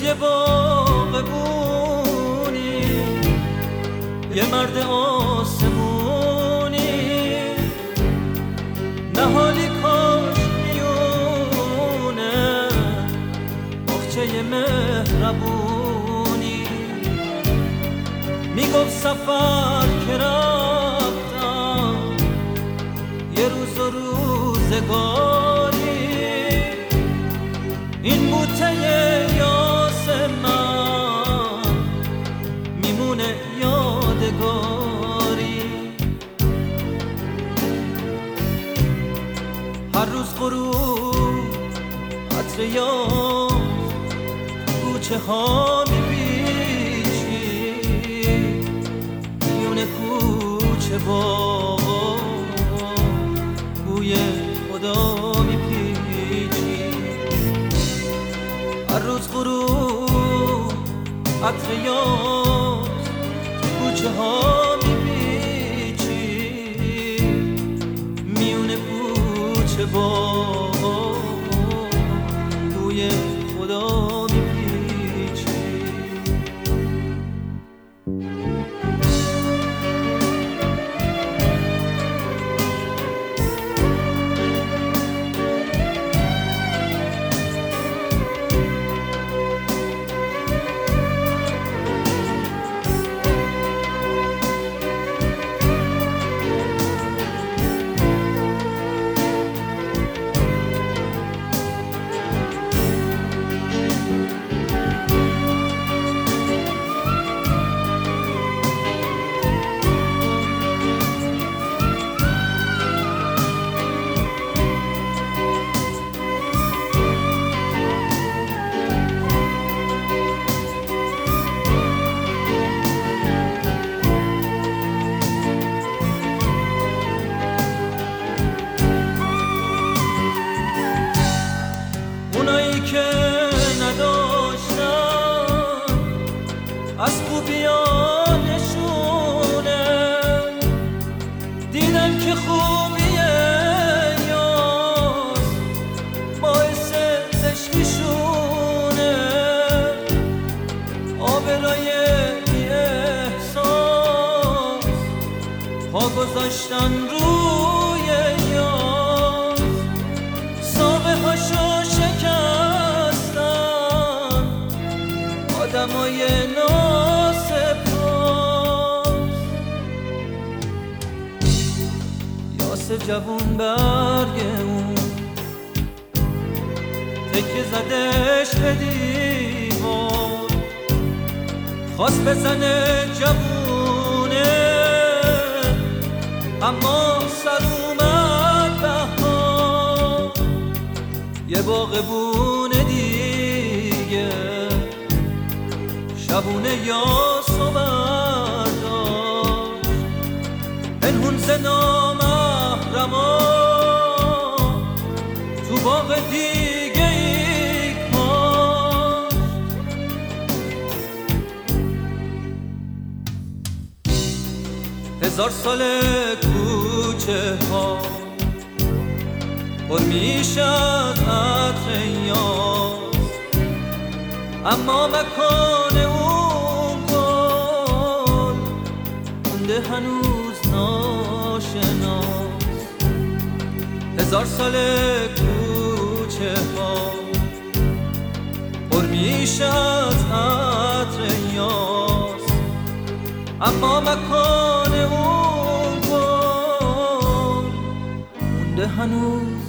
یه باغبونی، یه مرد آسمونی، نهالی کاش میونه بخچه مهربونی. میگفت سفر که رفتم یه روز و روزگاری، این بوته یاس من میمونه یادگاری. هر روز غروب عطر یاس کوچه ها میپیچی، میونه کوچه با بوی خدا میپیچی. هر روز غروب عطر یاس کوچه ها میپیچی، میونه کوچه با بوی خدا میپیچی. اونایی که نداشتن از خوبیانشونه، دیدن که خوبیه یاس باعث زشتیشونه. آبرای بی احساس پا گذاشتن روی یاس، ساقه هاشو شکستن آدمای ناسپاس. یاس جوون برگ اون تکه زدش به دیوار، خواست بزنه جوونه اما سر اومد بهار. یه باغبونه دیگه شبونه یاسو برداشت، پنهون ز نامحرما تو باغ دیگه ای کاشت. 1000 ساله کوچه ها پر میشه از عطر یاس، اما مکان اون گل مونده هنوز ناشناس. 1000 ساله کوچه ها پر میشه از عطر یاس، اما مکان اون گل مونده هنوز